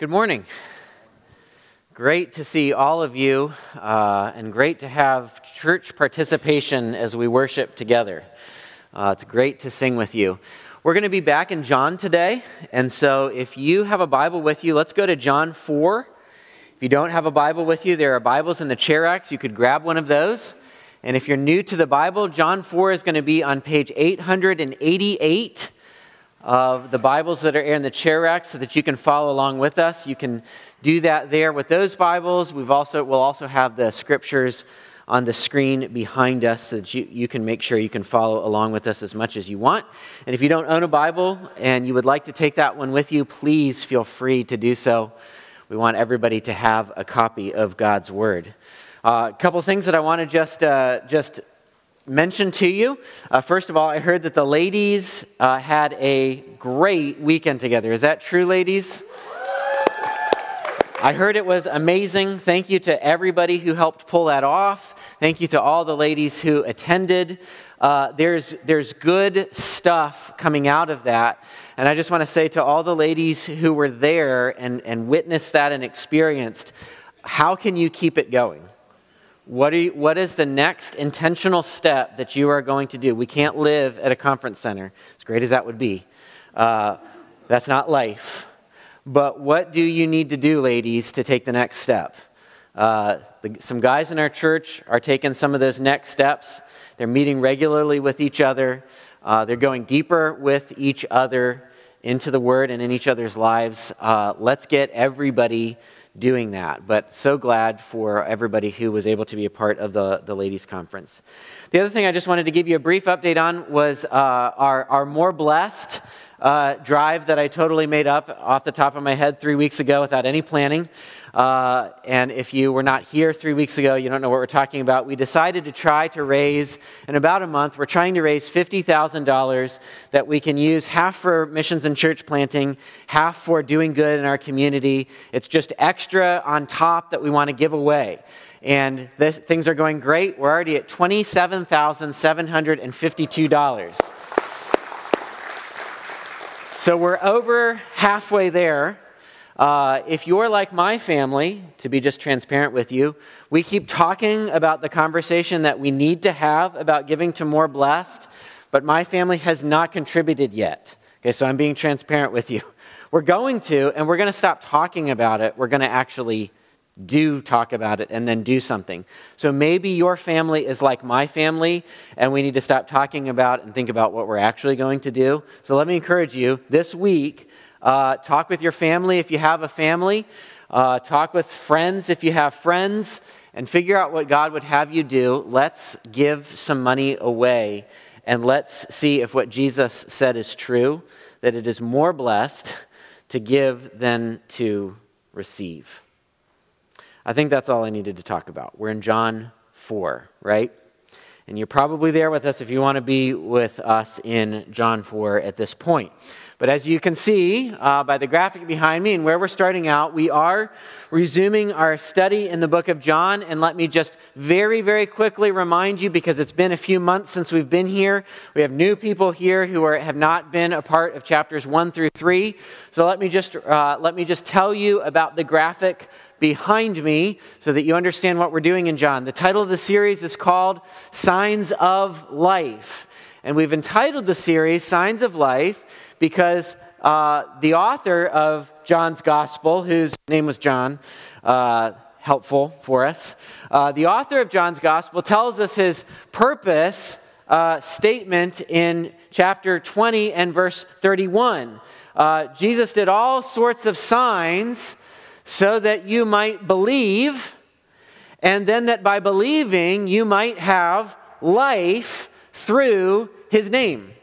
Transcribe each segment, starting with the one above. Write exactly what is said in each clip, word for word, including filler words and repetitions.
Good morning. Great to see all of you, uh, and great to have church participation as we worship together. Uh, it's great to sing with you. We're going to be back in John today, and so if you have a Bible with you, let's go to John four. If you don't have a Bible with you, there are Bibles in the chair racks. You could grab one of those. And if you're new to the Bible, John four is going to be on page eight hundred eighty-eight of the Bibles that are in the chair rack so that you can follow along with us. You can do that there with those Bibles. We've also, we'll also have the scriptures on the screen behind us so that you, you can make sure you can follow along with us as much as you want. And if you don't own a Bible and you would like to take that one with you, please feel free to do so. We want everybody to have a copy of God's Word. Uh, a couple things that I want to just uh, just mention to you. Uh, first of all, I heard that the ladies uh, had a great weekend together. Is that true, ladies? I heard it was amazing. Thank you to everybody who helped pull that off. Thank you to all the ladies who attended. Uh, there's there's good stuff coming out of that. And I just want to say to all the ladies who were there and, and witnessed that and experienced, how can you keep it going? What, are you, what is the next intentional step that you are going to do? We can't live at a conference center, as great as that would be. Uh, that's not life. But what do you need to do, ladies, to take the next step? Uh, the, some guys in our church are taking some of those next steps. They're meeting regularly with each other. Uh, they're going deeper with each other into the Word and in each other's lives. Uh, let's get everybody doing that. But so glad for everybody who was able to be a part of the, the ladies' conference. The other thing I just wanted to give you a brief update on was uh, our, our More Blessed Uh, drive that I totally made up off the top of my head three weeks ago without any planning. Uh, and if you were not here three weeks ago, you don't know what we're talking about. We decided to try to raise, in about a month, we're trying to raise fifty thousand dollars that we can use, half for missions and church planting, half for doing good in our community. It's just extra on top that we want to give away. And this, things are going great. We're already at twenty-seven thousand seven hundred fifty-two dollars. So we're over halfway there. Uh, if you're like my family, to be just transparent with you, we keep talking about the conversation that we need to have about giving to More Blessed, but my family has not contributed yet. Okay, so I'm being transparent with you. We're going to, and we're going to stop talking about it. We're going to actually do talk about it and then do something. So maybe your family is like my family and we need to stop talking about and think about what we're actually going to do. So let me encourage you this week, uh, talk with your family if you have a family, uh, talk with friends if you have friends, and figure out what God would have you do. Let's give some money away and let's see if what Jesus said is true, that it is more blessed to give than to receive. I think that's all I needed to talk about. We're in John four, right? And you're probably there with us if you want to be with us in John four at this point. But as you can see uh, by the graphic behind me and where we're starting out, we are resuming our study in the book of John. And let me just very, very quickly remind you, because it's been a few months since we've been here. We have new people here who are, have not been a part of chapters one through three. So let me just uh, let me just tell you about the graphic behind me so that you understand what we're doing in John. The title of the series is called Signs of Life. And we've entitled the series Signs of Life because uh, the author of John's Gospel, whose name was John, uh, helpful for us, uh, the author of John's Gospel tells us his purpose uh, statement in chapter twenty and verse thirty-one. Uh, Jesus did all sorts of signs so that you might believe, and then that by believing you might have life through his name.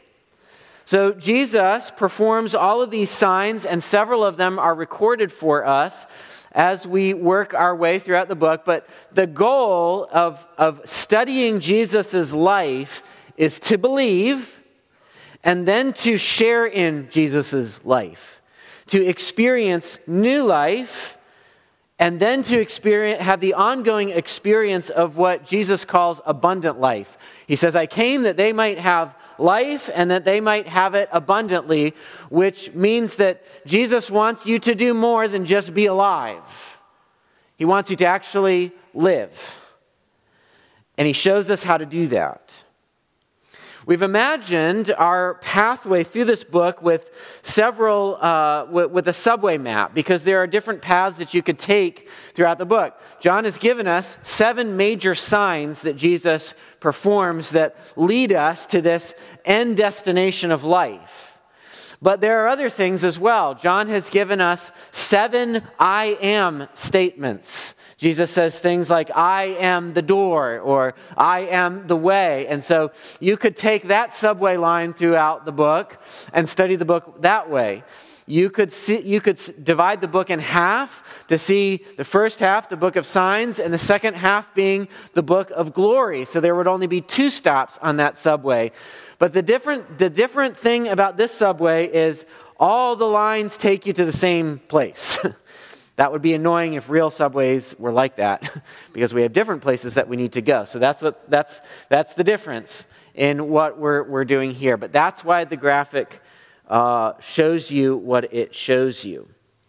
So Jesus performs all of these signs, and several of them are recorded for us as we work our way throughout the book. But the goal of, of studying Jesus' life is to believe and then to share in Jesus' life, to experience new life, and then to experience, have the ongoing experience of what Jesus calls abundant life. He says, I came that they might have life and that they might have it abundantly, which means that Jesus wants you to do more than just be alive. He wants you to actually live. And he shows us how to do that. We've imagined our pathway through this book with several, uh, with, with a subway map, because there are different paths that you could take throughout the book. John has given us seven major signs that Jesus performs that lead us to this end destination of life. But there are other things as well. John has given us seven I am statements. Jesus says things like, I am the door, or I am the way. And so you could take that subway line throughout the book and study the book that way. You could see, you could divide the book in half to see the first half, the book of signs, and the second half being the book of glory. So there would only be two stops on that subway. But the different, the different thing about this subway is all the lines take you to the same place. That would be annoying if real subways were like that, because we have different places that we need to go. So that's what that's that's the difference in what we're we're doing here. But that's why the graphic uh, shows you what it shows you.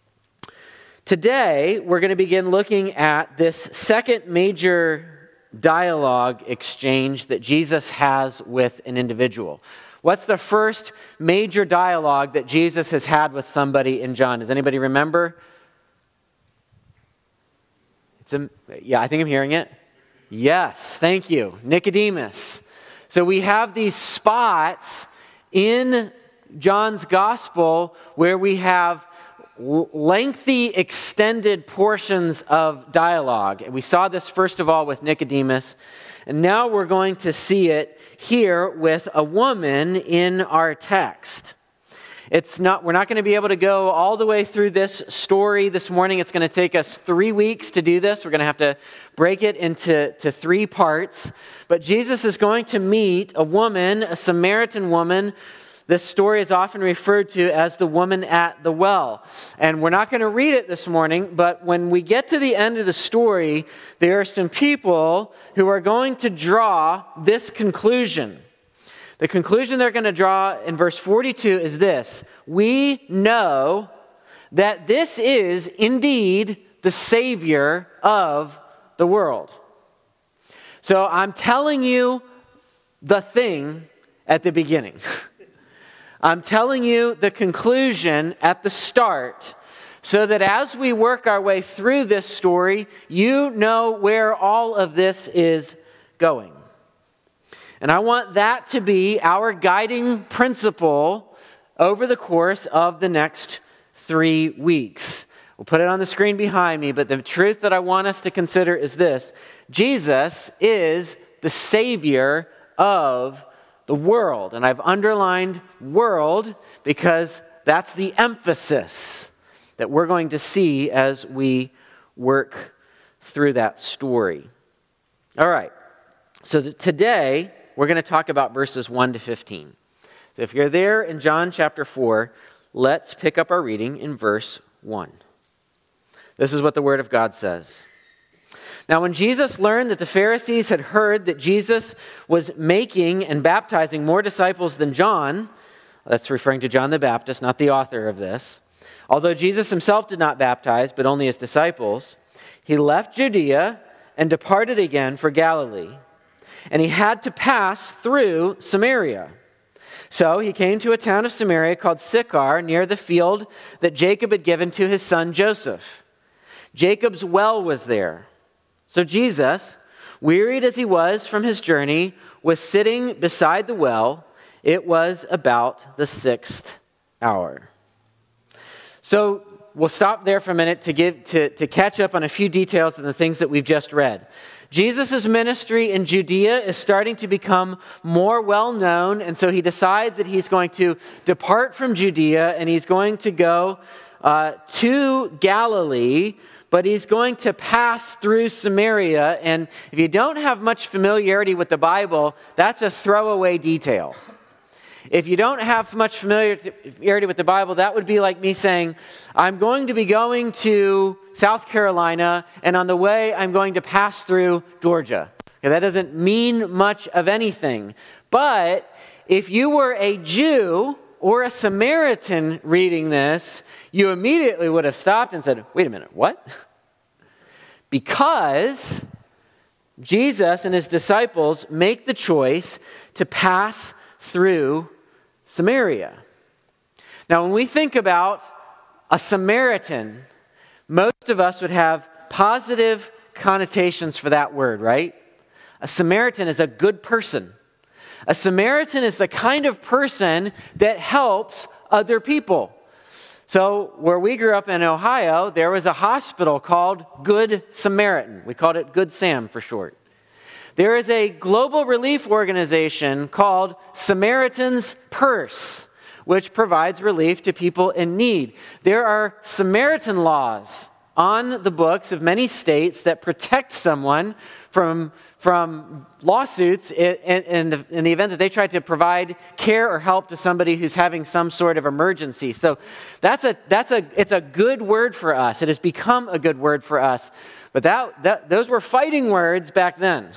Today we're going to begin looking at this second major dialogue exchange that Jesus has with an individual. What's the first major dialogue that Jesus has had with somebody in John? Does anybody remember? It's a, yeah, I think I'm hearing it. Yes, thank you. Nicodemus. So we have these spots in John's gospel where we have lengthy, extended portions of dialogue. And we saw this first of all with Nicodemus. And now we're going to see it here with a woman in our text. It's not, we're not going to be able to go all the way through this story this morning. It's going to take us three weeks to do this. We're going to have to break it into to three parts. But Jesus is going to meet a woman, a Samaritan woman. This story is often referred to as the woman at the well. And we're not going to read it this morning, but when we get to the end of the story, there are some people who are going to draw this conclusion. The conclusion they're going to draw in verse forty-two is this: we know that this is indeed the Savior of the world. So I'm telling you the thing at the beginning. I'm telling you the conclusion at the start, so that as we work our way through this story, you know where all of this is going. And I want that to be our guiding principle over the course of the next three weeks. We'll put it on the screen behind me, but the truth that I want us to consider is this: Jesus is the Savior of the world. And I've underlined world because that's the emphasis that we're going to see as we work through that story. All right, so today we're going to talk about verses one to fifteen. So if you're there in John chapter four, let's pick up our reading in verse one. This is what the Word of God says. Now, when Jesus learned that the Pharisees had heard that Jesus was making and baptizing more disciples than John, that's referring to John the Baptist, not the author of this, although Jesus himself did not baptize, but only his disciples, he left Judea and departed again for Galilee. And he had to pass through Samaria. So he came to a town of Samaria called Sychar, near the field that Jacob had given to his son Joseph. Jacob's well was there. So Jesus, wearied as he was from his journey, was sitting beside the well. It was about the sixth hour. So we'll stop there for a minute to give to, to catch up on a few details of the things that we've just read. Jesus' ministry in Judea is starting to become more well-known, and so he decides that he's going to depart from Judea and he's going to go uh, to Galilee, but he's going to pass through Samaria. And if you don't have much familiarity with the Bible, that's a throwaway detail. If you don't have much familiarity with the Bible, that would be like me saying, I'm going to be going to South Carolina, and on the way, I'm going to pass through Georgia. Okay, that doesn't mean much of anything. But if you were a Jew or a Samaritan reading this, you immediately would have stopped and said, wait a minute, what? Because Jesus and his disciples make the choice to pass through Samaria. Now, when we think about a Samaritan, most of us would have positive connotations for that word, right? A Samaritan is a good person. A Samaritan is the kind of person that helps other people. So where we grew up in Ohio, there was a hospital called Good Samaritan. We called it Good Sam for short. There is a global relief organization called Samaritan's Purse, which provides relief to people in need. There are Samaritan laws on the books of many states that protect someone from, from lawsuits in, in, the, in the event that they try to provide care or help to somebody who's having some sort of emergency. So that's a, that's a, it's a good word for us. It has become a good word for us. But that, that, those were fighting words back then.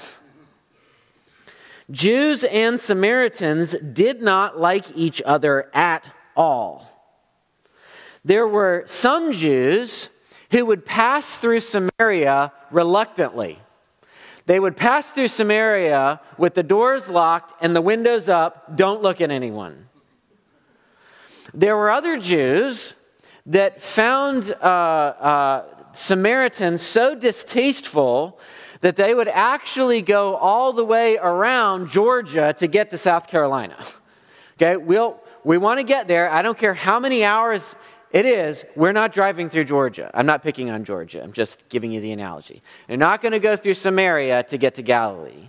Jews and Samaritans did not like each other at all. There were some Jews who would pass through Samaria reluctantly. They would pass through Samaria with the doors locked and the windows up, don't look at anyone. There were other Jews that found uh, uh, Samaritans so distasteful that they would actually go all the way around Georgia to get to South Carolina. Okay, we'll, we want to get there. I don't care how many hours it is, we're not driving through Georgia. I'm not picking on Georgia. I'm just giving you the analogy. You're not going to go through Samaria to get to Galilee.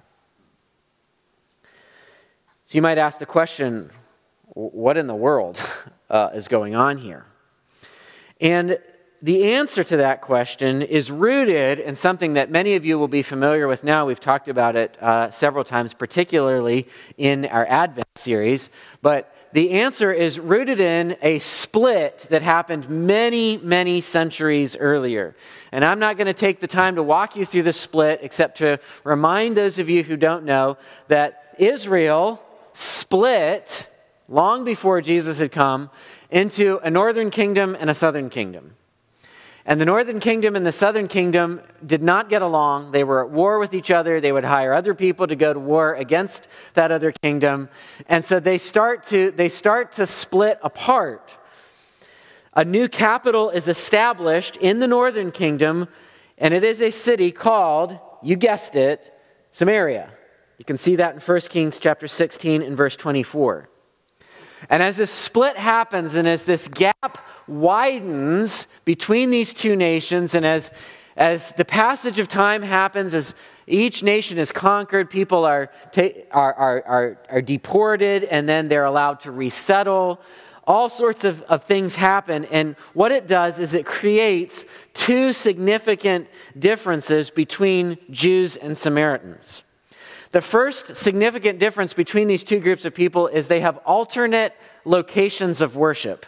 So you might ask the question, what in the world uh, is going on here? And the answer to that question is rooted in something that many of you will be familiar with now. We've talked about it uh, several times, particularly in our Advent series. But the answer is rooted in a split that happened many, many centuries earlier. And I'm not going to take the time to walk you through the split, except to remind those of you who don't know that Israel split long before Jesus had come into a northern kingdom and a southern kingdom. And the northern kingdom and the southern kingdom did not get along. They were at war with each other. They would hire other people to go to war against that other kingdom. And so they start to, they start to split apart. A new capital is established in the northern kingdom, and it is a city called, you guessed it, Samaria. You can see that in First Kings chapter sixteen and verse twenty-four. And as this split happens and as this gap widens between these two nations, and as, as the passage of time happens, as each nation is conquered, people are, ta- are, are, are, are deported, and then they're allowed to resettle. All sorts of, of things happen, and what it does is it creates two significant differences between Jews and Samaritans. The first significant difference between these two groups of people is they have alternate locations of worship.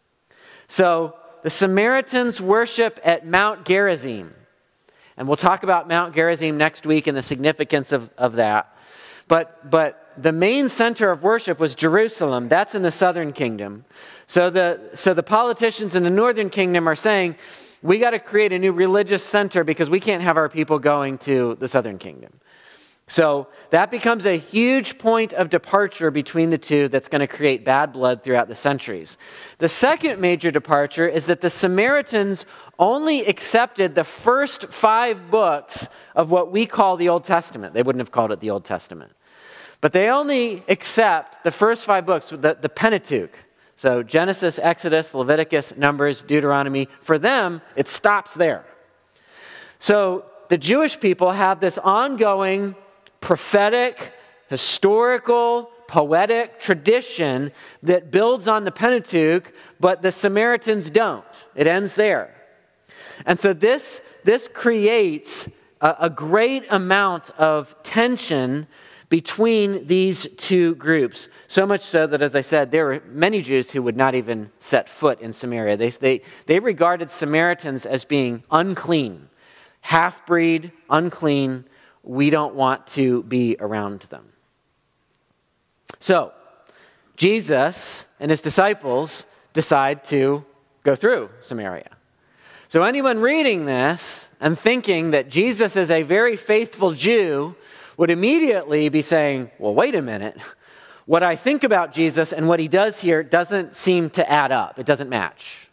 So the Samaritans worship at Mount Gerizim. And we'll talk about Mount Gerizim next week and the significance of, of that. But, but the main center of worship was Jerusalem. That's in the southern kingdom. So the, so the politicians in the northern kingdom are saying, we got to create a new religious center because we can't have our people going to the southern kingdom. So that becomes a huge point of departure between the two that's going to create bad blood throughout the centuries. The second major departure is that the Samaritans only accepted the first five books of what we call the Old Testament. They wouldn't have called it the Old Testament. But they only accept the first five books, the, the Pentateuch. So Genesis, Exodus, Leviticus, Numbers, Deuteronomy. For them, it stops there. So the Jewish people have this ongoing prophetic, historical, poetic tradition that builds on the Pentateuch, but the Samaritans don't. It ends there. And so this, this creates a, a great amount of tension between these two groups. So much so that, as I said, there were many Jews who would not even set foot in Samaria. They, they, they regarded Samaritans as being unclean, half-breed, unclean. We don't want to be around them. So, Jesus and his disciples decide to go through Samaria. So anyone reading this and thinking that Jesus is a very faithful Jew would immediately be saying, well, wait a minute. What I think about Jesus and what he does here doesn't seem to add up. It doesn't match.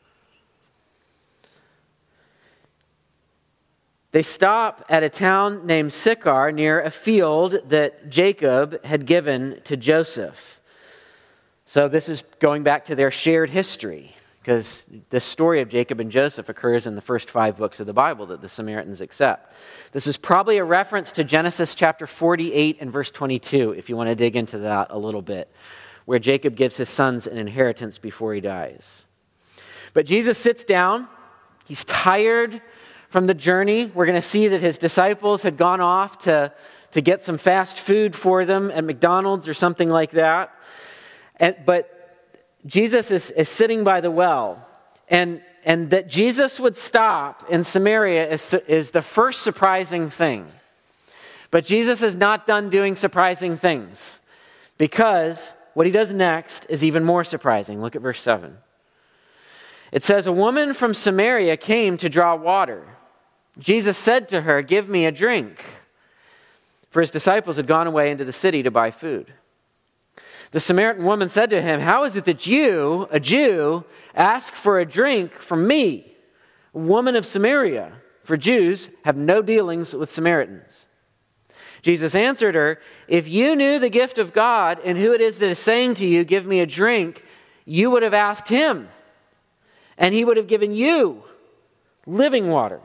They stop at a town named Sychar near a field that Jacob had given to Joseph. So this is going back to their shared history, because the story of Jacob and Joseph occurs in the first five books of the Bible that the Samaritans accept. This is probably a reference to Genesis chapter forty-eight and verse twenty-two, if you want to dig into that a little bit, where Jacob gives his sons an inheritance before he dies. But Jesus sits down. He's tired from the journey. We're going to see that his disciples had gone off to, to get some fast food for them at McDonald's or something like that. And, but Jesus is, is sitting by the well, and, and that Jesus would stop in Samaria is, is the first surprising thing. But Jesus is not done doing surprising things, because what he does next is even more surprising. Look at verse seven. It says, a woman from Samaria came to draw water. Jesus said to her, give me a drink. For his disciples had gone away into the city to buy food. The Samaritan woman said to him, how is it that you, a Jew, ask for a drink from me, a woman of Samaria? For Jews have no dealings with Samaritans. Jesus answered her, if you knew the gift of God and who it is that is saying to you, give me a drink, you would have asked him, and he would have given you living water.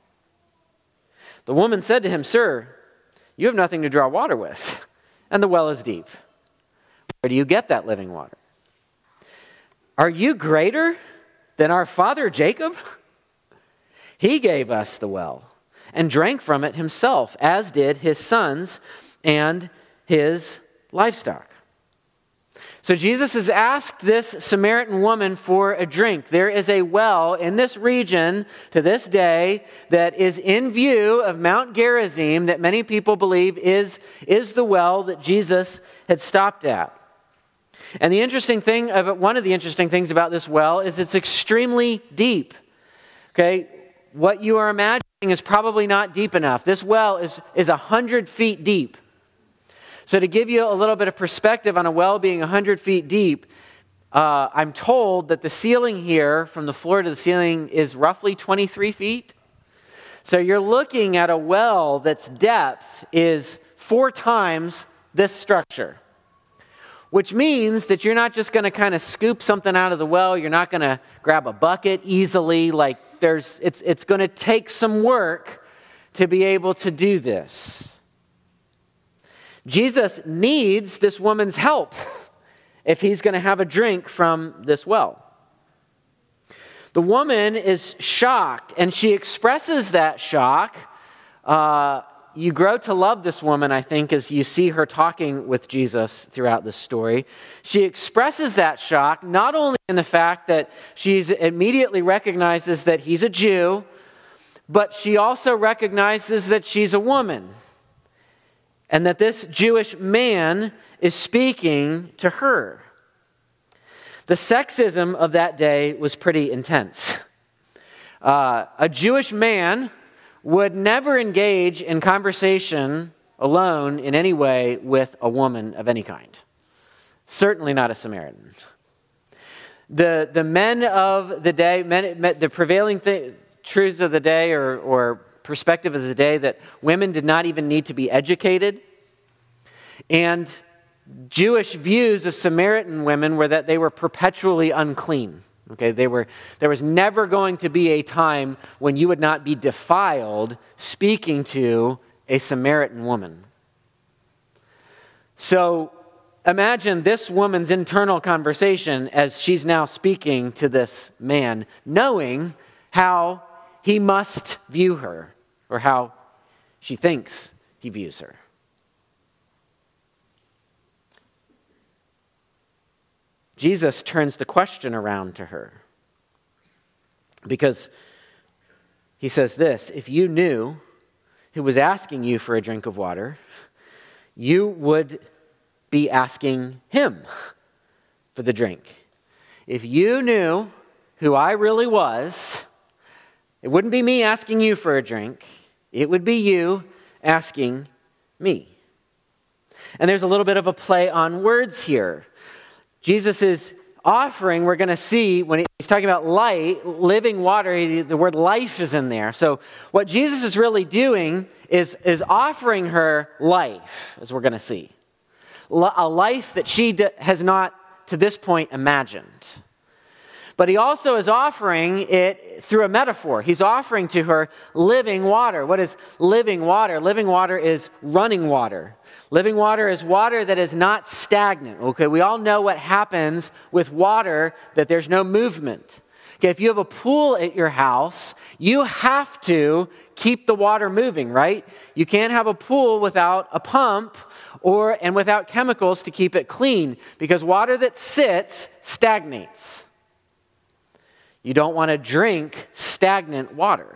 The woman said to him, sir, you have nothing to draw water with, and the well is deep. Where do you get that living water? Are you greater than our father Jacob? He gave us the well and drank from it himself, as did his sons and his livestock. So Jesus has asked this Samaritan woman for a drink. There is a well in this region to this day that is in view of Mount Gerizim that many people believe is, is the well that Jesus had stopped at. And the interesting thing about one of the interesting things about this well is it's extremely deep. Okay, what you are imagining is probably not deep enough. This well is is a hundred feet deep. So to give you a little bit of perspective on a well being a hundred feet deep, uh, I'm told that the ceiling here, from the floor to the ceiling, is roughly twenty-three feet. So you're looking at a well that's depth is four times this structure. Which means that you're not just going to kind of scoop something out of the well. You're not going to grab a bucket easily. Like there's, it's, it's going to take some work to be able to do this. Jesus needs this woman's help if he's going to have a drink from this well. The woman is shocked, and she expresses that shock. Uh, You grow to love this woman, I think, as you see her talking with Jesus throughout this story. She expresses that shock not only in the fact that she immediately recognizes that he's a Jew, but she also recognizes that she's a woman and that this Jewish man is speaking to her. The sexism of that day was pretty intense. Uh, a Jewish man would never engage in conversation alone in any way with a woman of any kind. Certainly not a Samaritan. The, the men of the day, men, the prevailing th- truths of the day or, or perspective of the day that women did not even need to be educated. And Jewish views of Samaritan women were that they were perpetually unclean. Okay, they were, there was never going to be a time when you would not be defiled speaking to a Samaritan woman. So imagine this woman's internal conversation as she's now speaking to this man, knowing how he must view her or how she thinks he views her. Jesus turns the question around to her because he says this, if you knew who was asking you for a drink of water, you would be asking him for the drink. If you knew who I really was, it wouldn't be me asking you for a drink. It would be you asking me. And there's a little bit of a play on words here. Jesus is offering, we're going to see when he's talking about light, living water, he, the word life is in there. So what Jesus is really doing is, is offering her life, as we're going to see. A life that she has not, to this point, imagined. But he also is offering it through a metaphor. He's offering to her living water. What is living water? Living water is running water. Living water is water that is not stagnant. Okay, we all know what happens with water, that there's no movement. Okay, if you have a pool at your house, you have to keep the water moving, right? You can't have a pool without a pump or and without chemicals to keep it clean, because water that sits stagnates. You don't want to drink stagnant water.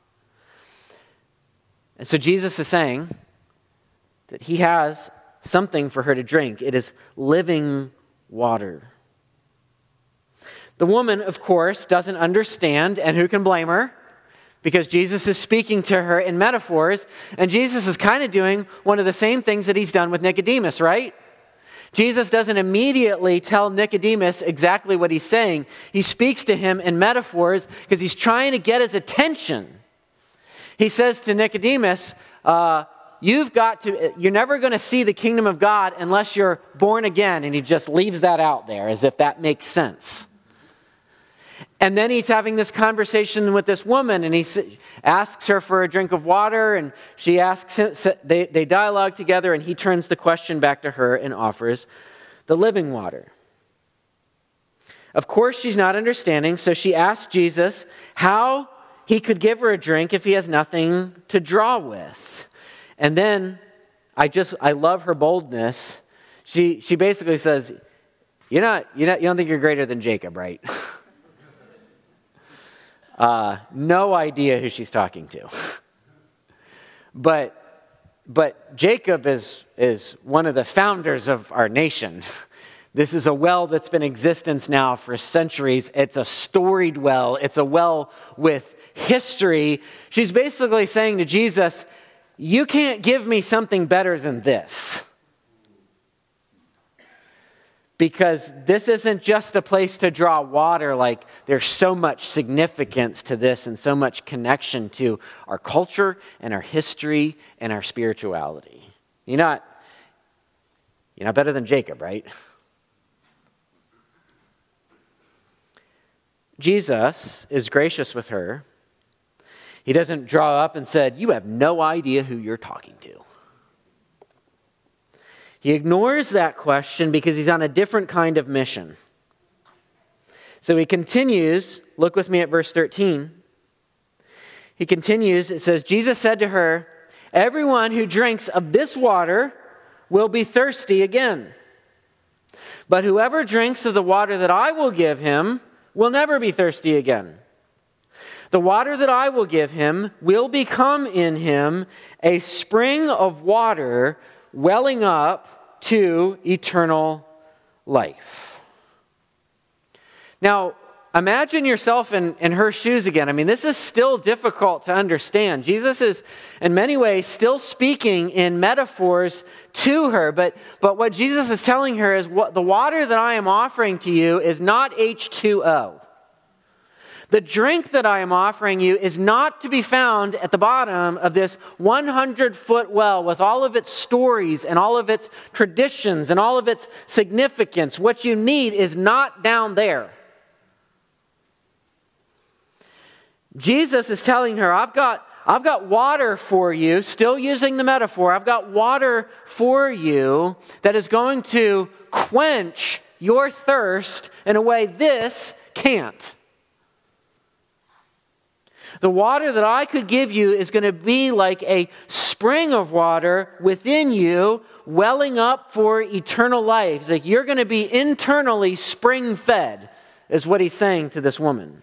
And so Jesus is saying that he has something for her to drink. It is living water. The woman, of course, doesn't understand, and who can blame her? Because Jesus is speaking to her in metaphors, and Jesus is kind of doing one of the same things that he's done with Nicodemus, right? Jesus doesn't immediately tell Nicodemus exactly what he's saying. He speaks to him in metaphors because he's trying to get his attention. He says to Nicodemus, uh, you've got to, you're never going to see the kingdom of God unless you're born again. And he just leaves that out there as if that makes sense. And then he's having this conversation with this woman, and he asks her for a drink of water, and she asks him, they, they dialogue together, and he turns the question back to her and offers the living water. Of course, she's not understanding, so she asks Jesus how he could give her a drink if he has nothing to draw with. And then, I just, I love her boldness. She, she basically says, you're not, you're not, you don't think you're greater than Jacob, right? Uh, no idea who she's talking to. But but Jacob is, is one of the founders of our nation. This is a well that's been in existence now for centuries. It's a storied well. It's a well with history. She's basically saying to Jesus, you can't give me something better than this. Because this isn't just a place to draw water, like there's so much significance to this and so much connection to our culture and our history and our spirituality. You're not, you're not better than Jacob, right? Jesus is gracious with her. He doesn't draw up and said, you have no idea who you're talking to. He ignores that question because he's on a different kind of mission. So he continues, look with me at verse thirteen. He continues, it says, Jesus said to her, everyone who drinks of this water will be thirsty again. But whoever drinks of the water that I will give him will never be thirsty again. The water that I will give him will become in him a spring of water welling up to eternal life. Now, imagine yourself in, in her shoes again. I mean, this is still difficult to understand. Jesus is, in many ways, still speaking in metaphors to her. But, but what Jesus is telling her is, what the water that I am offering to you is not H two O. The drink that I am offering you is not to be found at the bottom of this hundred-foot well with all of its stories and all of its traditions and all of its significance. What you need is not down there. Jesus is telling her, I've got, I've got water for you, still using the metaphor, I've got water for you that is going to quench your thirst in a way this can't. The water that I could give you is going to be like a spring of water within you, welling up for eternal life. It's like you're going to be internally spring-fed, is what he's saying to this woman.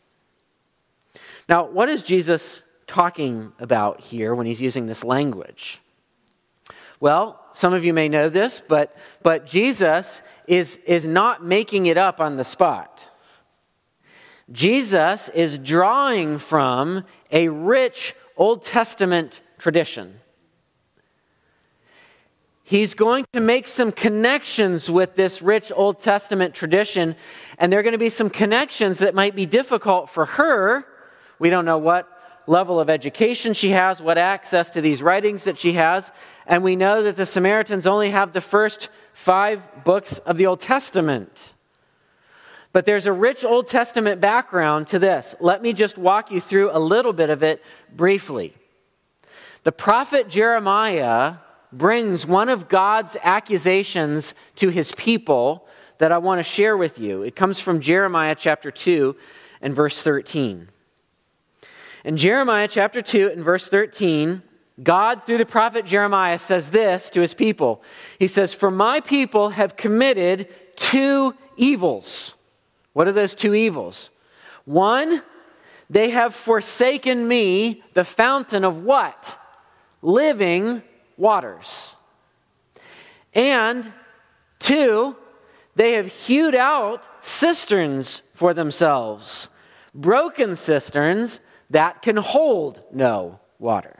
Now, what is Jesus talking about here when he's using this language? Well, some of you may know this, but, but Jesus is, is not making it up on the spot. Jesus is drawing from a rich Old Testament tradition. He's going to make some connections with this rich Old Testament tradition, and there are going to be some connections that might be difficult for her. We don't know what level of education she has, what access to these writings that she has, and we know that the Samaritans only have the first five books of the Old Testament. But there's a rich Old Testament background to this. Let me just walk you through a little bit of it briefly. The prophet Jeremiah brings one of God's accusations to his people that I want to share with you. It comes from Jeremiah chapter two and verse thirteen. In Jeremiah chapter two and verse thirteen, God, through the prophet Jeremiah, says this to his people. He says, "For my people have committed two evils." What are those two evils? One, they have forsaken me, the fountain of what? Living waters. And two, they have hewed out cisterns for themselves, broken cisterns that can hold no water.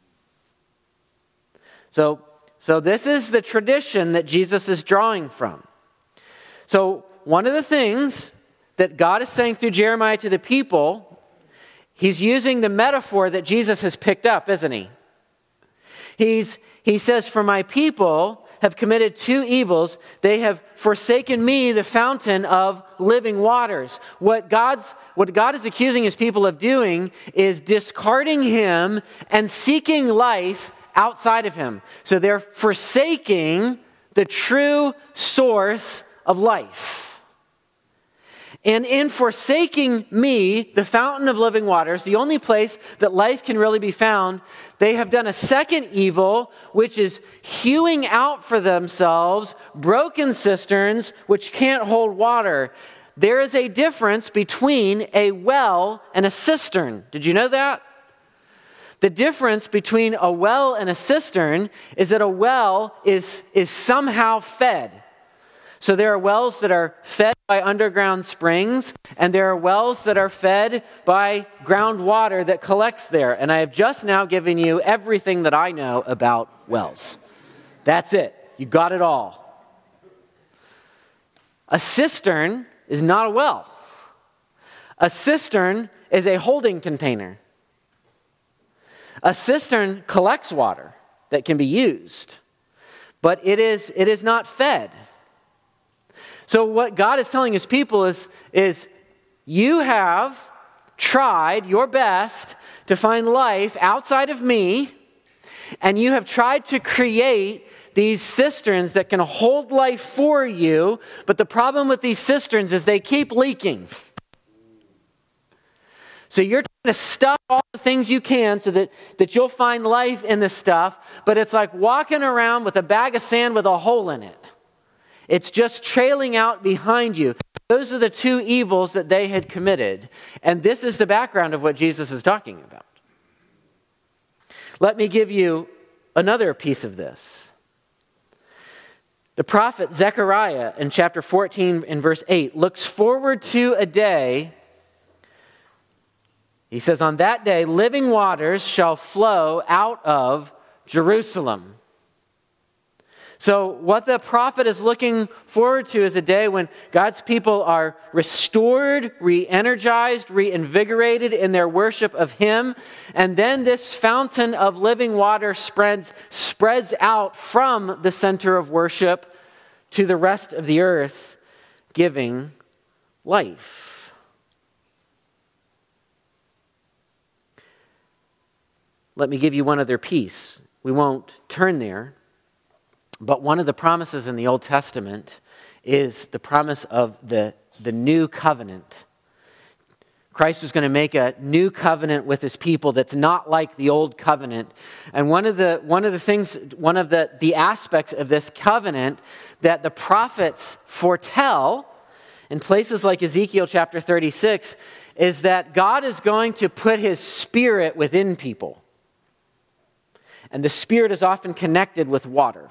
So, so this is the tradition that Jesus is drawing from. So one of the things that God is saying through Jeremiah to the people, he's using the metaphor that Jesus has picked up, isn't he? He's, he says, "For my people have committed two evils. They have forsaken me, the fountain of living waters." What God's what God is accusing his people of doing is discarding him and seeking life outside of him. So they're forsaking the true source of life. And in forsaking me, the fountain of living waters, the only place that life can really be found, they have done a second evil, which is hewing out for themselves broken cisterns which can't hold water. There is a difference between a well and a cistern. Did you know that? The difference between a well and a cistern is that a well is, is somehow fed. So there are wells that are fed by underground springs, and there are wells that are fed by groundwater that collects there. And I have just now given you everything that I know about wells. That's it. You got it all. A cistern is not a well. A cistern is a holding container. A cistern collects water that can be used, but it is, it is not fed. So what God is telling his people is, is you have tried your best to find life outside of me, and you have tried to create these cisterns that can hold life for you, but the problem with these cisterns is they keep leaking. So you're trying to stuff all the things you can so that, that you'll find life in this stuff, but it's like walking around with a bag of sand with a hole in it. It's just trailing out behind you. Those are the two evils that they had committed. And this is the background of what Jesus is talking about. Let me give you another piece of this. The prophet Zechariah in chapter fourteen and verse eight looks forward to a day. He says, "On that day, living waters shall flow out of Jerusalem." So what the prophet is looking forward to is a day when God's people are restored, re-energized, reinvigorated in their worship of him. And then this fountain of living water spreads, spreads out from the center of worship to the rest of the earth, giving life. Let me give you one other piece. We won't turn there. But one of the promises in the Old Testament is the promise of the, the new covenant. Christ was going to make a new covenant with his people that's not like the old covenant. And one of the one of the things, one of the, the aspects of this covenant that the prophets foretell in places like Ezekiel chapter thirty-six is that God is going to put his spirit within people. And the Spirit is often connected with water.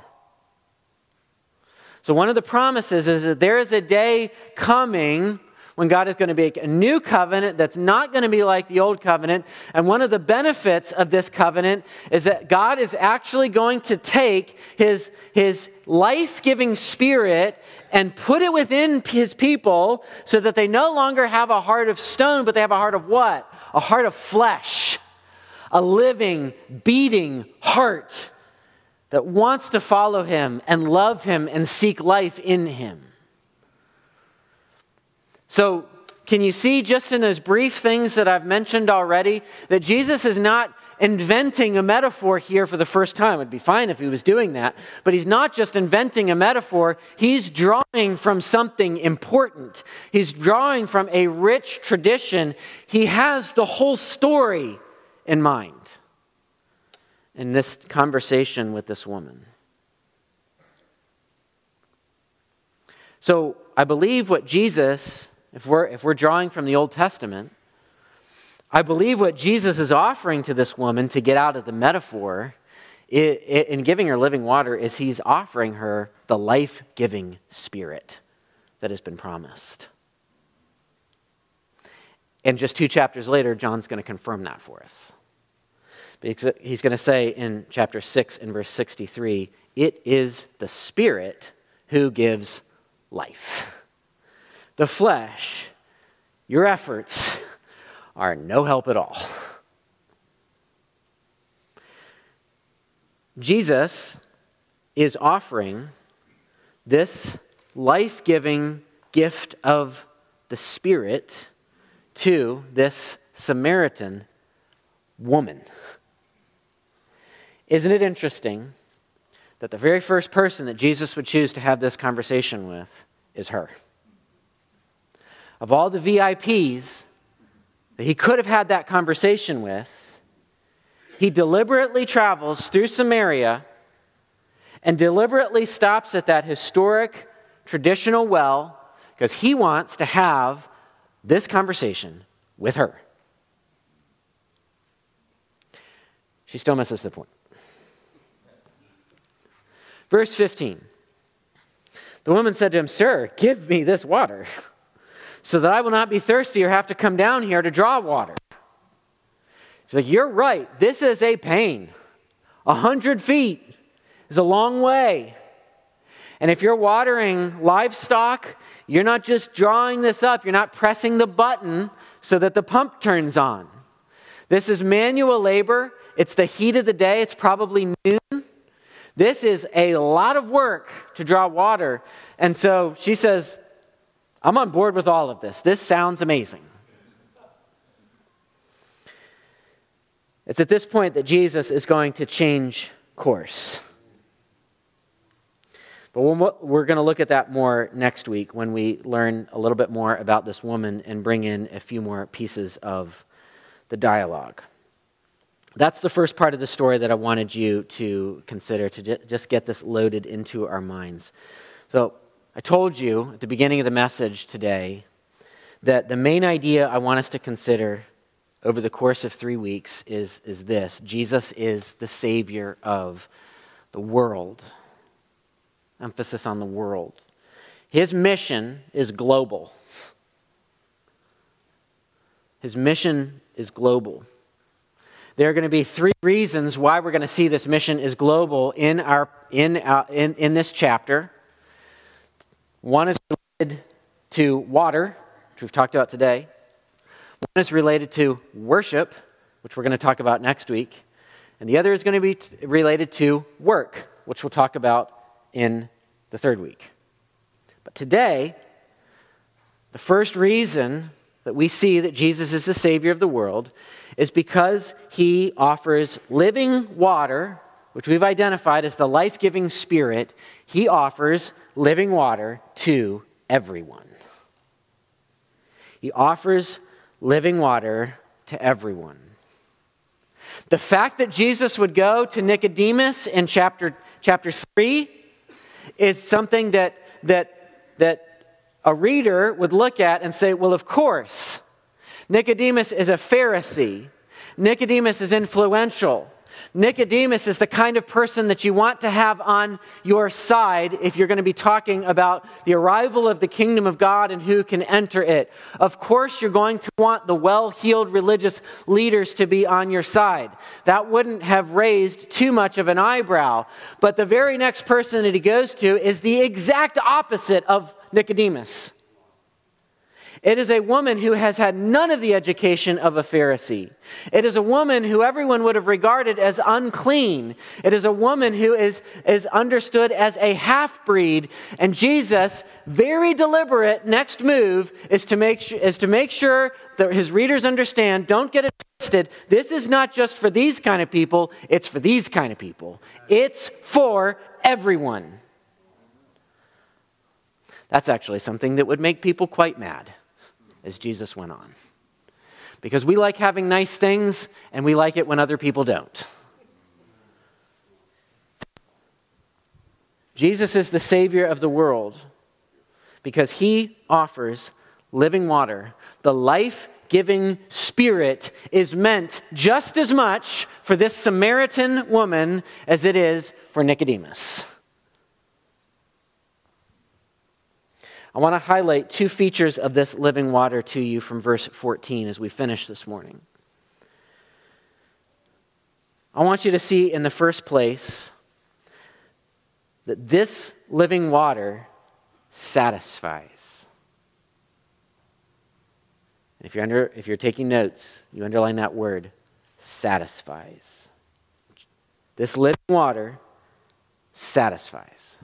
So one of the promises is that there is a day coming when God is going to make a new covenant that's not going to be like the old covenant. And one of the benefits of this covenant is that God is actually going to take his, his life-giving Spirit and put it within his people so that they no longer have a heart of stone, but they have a heart of what? A heart of flesh. A living, beating heart that wants to follow him and love him and seek life in him. So, can you see just in those brief things that I've mentioned already that Jesus is not inventing a metaphor here for the first time? It would be fine if he was doing that. But he's not just inventing a metaphor. He's drawing from something important. He's drawing from a rich tradition. He has the whole story in mind in this conversation with this woman. So I believe what Jesus, if we're if we're drawing from the Old Testament, I believe what Jesus is offering to this woman to get out of the metaphor it, it, in giving her living water is he's offering her the life-giving Spirit that has been promised. And just two chapters later, John's going to confirm that for us. He's going to say in chapter six and verse sixty-three, it is the Spirit who gives life. The flesh, your efforts, are no help at all. Jesus is offering this life-giving gift of the Spirit to this Samaritan woman. Isn't it interesting that the very first person that Jesus would choose to have this conversation with is her? Of all the V I Ps that he could have had that conversation with, he deliberately travels through Samaria and deliberately stops at that historic, traditional well because he wants to have this conversation with her. She still misses the point. Verse fifteen. The woman said to him, "Sir, give me this water so that I will not be thirsty or have to come down here to draw water." She's like, "You're right. This is a pain. A hundred feet is a long way. And if you're watering livestock, you're not just drawing this up. You're not pressing the button so that the pump turns on. This is manual labor. It's the heat of the day. It's probably noon. This is a lot of work to draw water." And so she says, "I'm on board with all of this. This sounds amazing." It's at this point that Jesus is going to change course. But we're going to look at that more next week when we learn a little bit more about this woman and bring in a few more pieces of the dialogue. That's the first part of the story that I wanted you to consider, to just get this loaded into our minds. So I told you at the beginning of the message today that the main idea I want us to consider over the course of three weeks is, is this: Jesus is the Savior of the world. Emphasis on the world. His mission is global. His mission is global. There are going to be three reasons why we're going to see this mission is global in our in uh, in, in this chapter. One is related to water, which we've talked about today. One is related to worship, which we're going to talk about next week. And the other is going to be t- related to work, which we'll talk about in the third week. But today, the first reason that we see that Jesus is the Savior of the world is because he offers living water, which we've identified as the life-giving Spirit. He offers living water to everyone. He offers living water to everyone. The fact that Jesus would go to Nicodemus in chapter, chapter three is something that, that, that a reader would look at and say, well, of course. Nicodemus is a Pharisee. Nicodemus is influential. Nicodemus is the kind of person that you want to have on your side if you're going to be talking about the arrival of the kingdom of God and who can enter it. Of course, you're going to want the well-heeled religious leaders to be on your side. That wouldn't have raised too much of an eyebrow. But the very next person that he goes to is the exact opposite of Nicodemus. It is a woman who has had none of the education of a Pharisee. It is a woman who everyone would have regarded as unclean. It is a woman who is, is understood as a half-breed. And Jesus, very deliberate, next move is to make, is to make sure that his readers understand, don't get it twisted. This is not just for these kind of people, it's for these kind of people. It's for everyone. That's actually something that would make people quite mad as Jesus went on. Because we like having nice things, and we like it when other people don't. Jesus is the Savior of the world because he offers living water. The life-giving Spirit is meant just as much for this Samaritan woman as it is for Nicodemus. I want to highlight two features of this living water to you from verse fourteen as we finish this morning. I want you to see in the first place that this living water satisfies. If you're under, if you're taking notes, you underline that word, satisfies. This living water satisfies.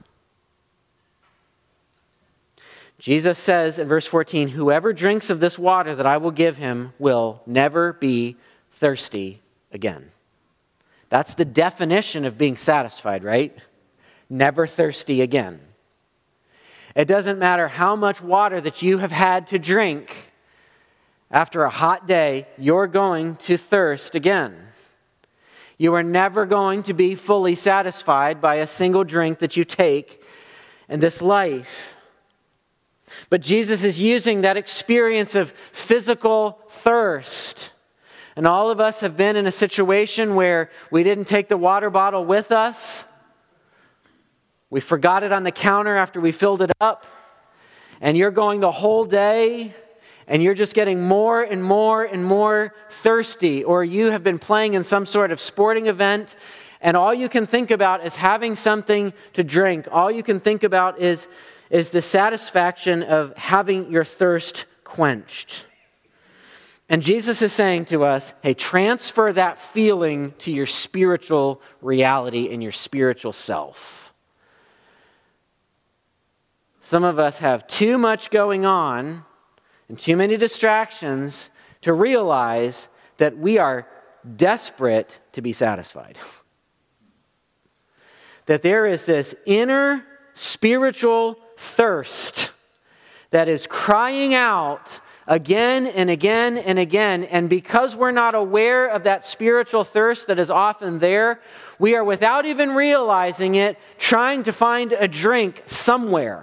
Jesus says in verse fourteen, whoever drinks of this water that I will give him will never be thirsty again. That's the definition of being satisfied, right? Never thirsty again. It doesn't matter how much water that you have had to drink. After a hot day, you're going to thirst again. You are never going to be fully satisfied by a single drink that you take in this life. But Jesus is using that experience of physical thirst. And all of us have been in a situation where we didn't take the water bottle with us. We forgot it on the counter after we filled it up. And you're going the whole day and you're just getting more and more and more thirsty. Or you have been playing in some sort of sporting event and all you can think about is having something to drink. All you can think about is is the satisfaction of having your thirst quenched. And Jesus is saying to us, hey, transfer that feeling to your spiritual reality and your spiritual self. Some of us have too much going on and too many distractions to realize that we are desperate to be satisfied. That there is this inner spiritual thirst that is crying out again and again and again. And because we're not aware of that spiritual thirst that is often there, we are, without even realizing it, trying to find a drink somewhere.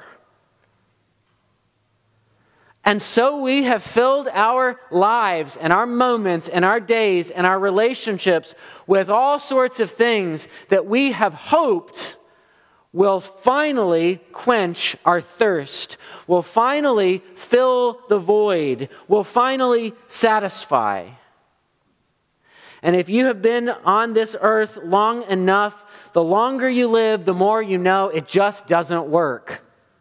And so we have filled our lives and our moments and our days and our relationships with all sorts of things that we have hoped will finally quench our thirst, will finally fill the void, will finally satisfy. And if you have been on this earth long enough, the longer you live, the more you know it just doesn't work.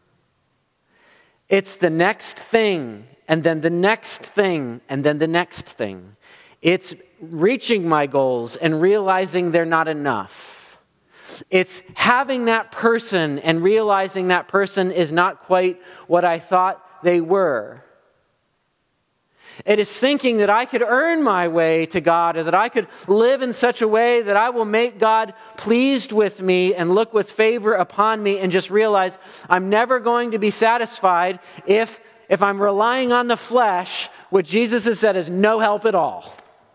It's the next thing, and then the next thing, and then the next thing. It's reaching my goals and realizing they're not enough. It's having that person and realizing that person is not quite what I thought they were. It is thinking that I could earn my way to God, or that I could live in such a way that I will make God pleased with me and look with favor upon me, and just realize I'm never going to be satisfied if, if I'm relying on the flesh, which Jesus has said is no help at all.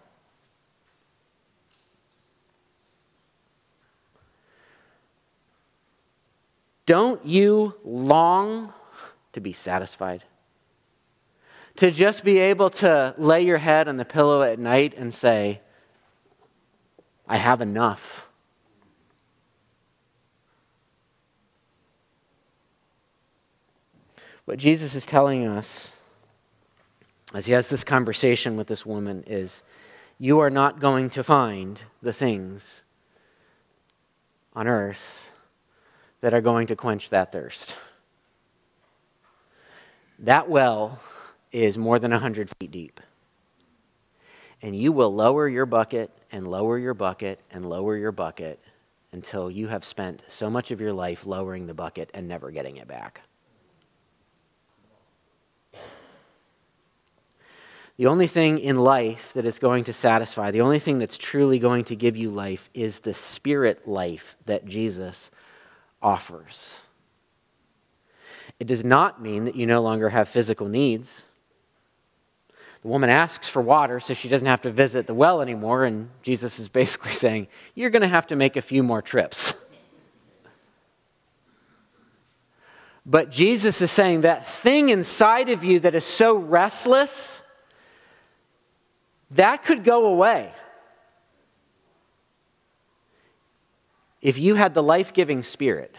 Don't you long to be satisfied? To just be able to lay your head on the pillow at night and say, I have enough. What Jesus is telling us as he has this conversation with this woman is, you are not going to find the things on earth that are going to quench that thirst. That well is more than one hundred feet deep. And you will lower your bucket and lower your bucket and lower your bucket until you have spent so much of your life lowering the bucket and never getting it back. The only thing in life that is going to satisfy, the only thing that's truly going to give you life is the spirit life that Jesus offers. It does not mean that you no longer have physical needs. The woman asks for water so she doesn't have to visit the well anymore, and Jesus is basically saying, you're going to have to make a few more trips. But Jesus is saying that thing inside of you that is so restless, that could go away if you had the life-giving Spirit.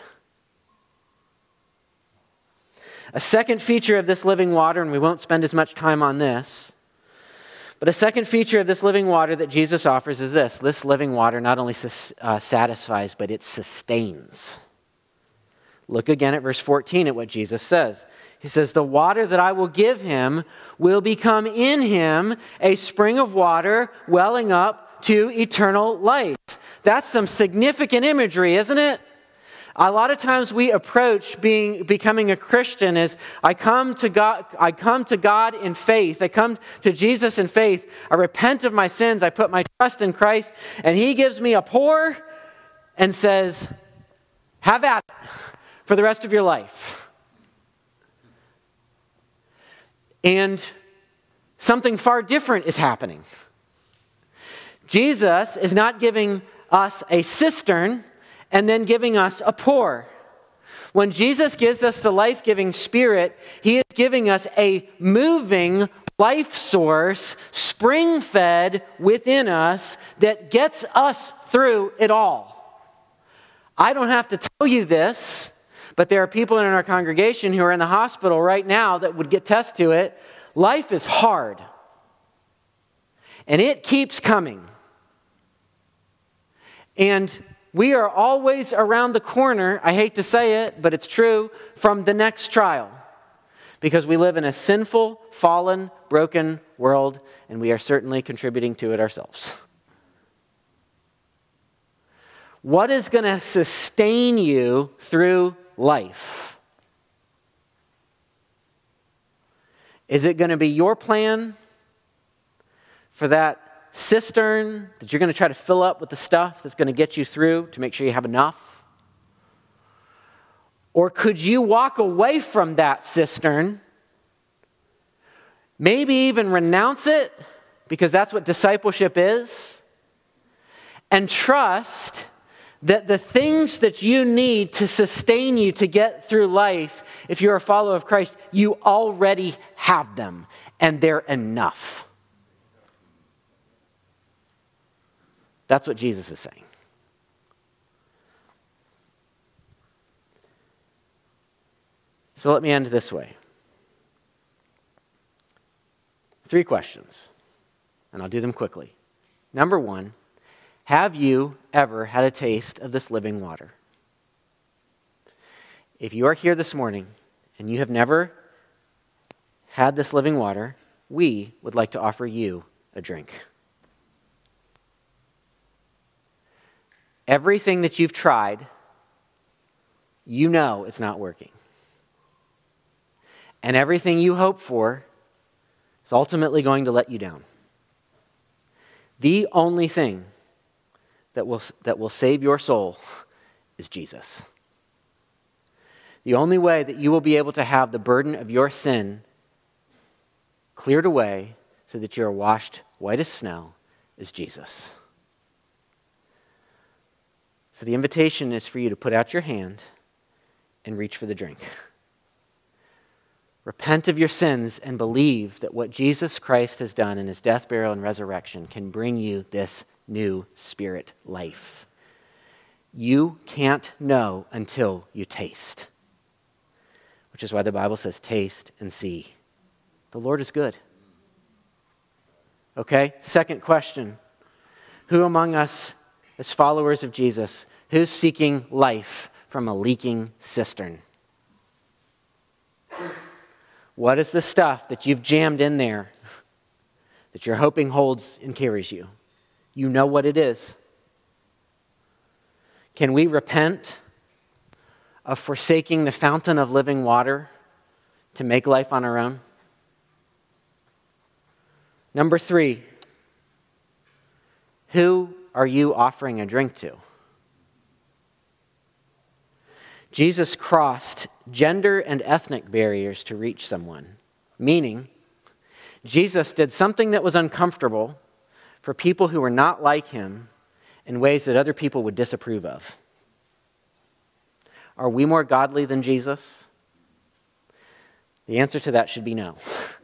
A second feature of this living water, and we won't spend as much time on this, but a second feature of this living water that Jesus offers is this. This living water not only uh, satisfies, but it sustains. Look again at verse fourteen at what Jesus says. He says, the water that I will give him will become in him a spring of water welling up to eternal life. That's some significant imagery, isn't it? A lot of times we approach being becoming a Christian as I come to God, I come to God in faith. I come to Jesus in faith. I repent of my sins. I put my trust in Christ, and he gives me a pour and says, have at it for the rest of your life. And something far different is happening. Jesus is not giving us a cistern and then giving us a pour. When Jesus gives us the life-giving Spirit, he is giving us a moving life source, spring-fed within us that gets us through it all. I don't have to tell you this, but there are people in our congregation who are in the hospital right now that would attest to it. Life is hard. And it keeps coming. And we are always around the corner, I hate to say it, but it's true, from the next trial. Because we live in a sinful, fallen, broken world, and we are certainly contributing to it ourselves. What is going to sustain you through life? Is it going to be your plan for that cistern that you're going to try to fill up with the stuff that's going to get you through to make sure you have enough? Or could you walk away from that cistern, maybe even renounce it, because that's what discipleship is, and trust that the things that you need to sustain you to get through life, if you're a follower of Christ, you already have them, and they're enough. That's what Jesus is saying. So let me end this way. Three questions, and I'll do them quickly. Number one, have you ever had a taste of this living water? If you are here this morning and you have never had this living water, we would like to offer you a drink. Everything that you've tried, you know it's not working. And everything you hope for is ultimately going to let you down. The only thing that will, that will save your soul is Jesus. The only way that you will be able to have the burden of your sin cleared away so that you are washed white as snow is Jesus. So the invitation is for you to put out your hand and reach for the drink. Repent of your sins and believe that what Jesus Christ has done in his death, burial, and resurrection can bring you this new spirit life. You can't know until you taste, which is why the Bible says, taste and see. The Lord is good. Okay, second question. Who among us, as followers of Jesus, who's seeking life from a leaking cistern? What is the stuff that you've jammed in there that you're hoping holds and carries you? You know what it is. Can we repent of forsaking the fountain of living water to make life on our own? Number three, who are you offering a drink to? Jesus crossed gender and ethnic barriers to reach someone, meaning Jesus did something that was uncomfortable for people who were not like him in ways that other people would disapprove of. Are we more godly than Jesus? The answer to that should be no.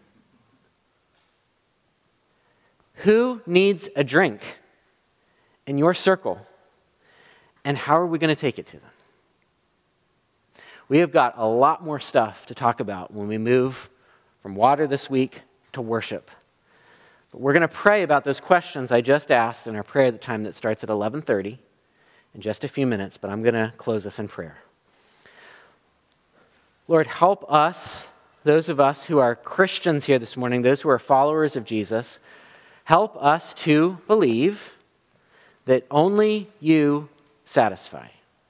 Who needs a drink in your circle, and how are we going to take it to them? We have got a lot more stuff to talk about when we move from water this week to worship. But we're going to pray about those questions I just asked in our prayer at the time that starts at eleven thirty in just a few minutes, but I'm going to close this in prayer. Lord, help us, those of us who are Christians here this morning, those who are followers of Jesus, help us to believe that only you satisfy.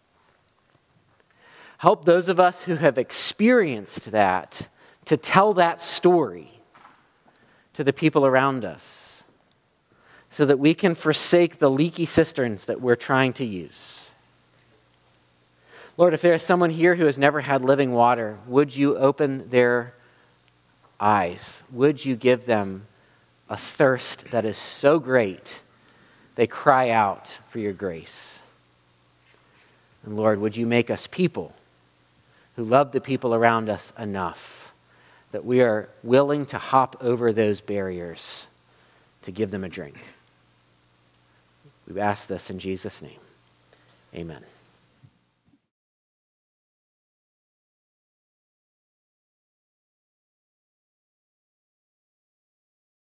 Help those of us who have experienced that to tell that story to the people around us so that we can forsake the leaky cisterns that we're trying to use. Lord, if there is someone here who has never had living water, would you open their eyes? Would you give them a thirst that is so great they cry out for your grace? And Lord, would you make us people who love the people around us enough that we are willing to hop over those barriers to give them a drink? We ask this in Jesus' name. Amen.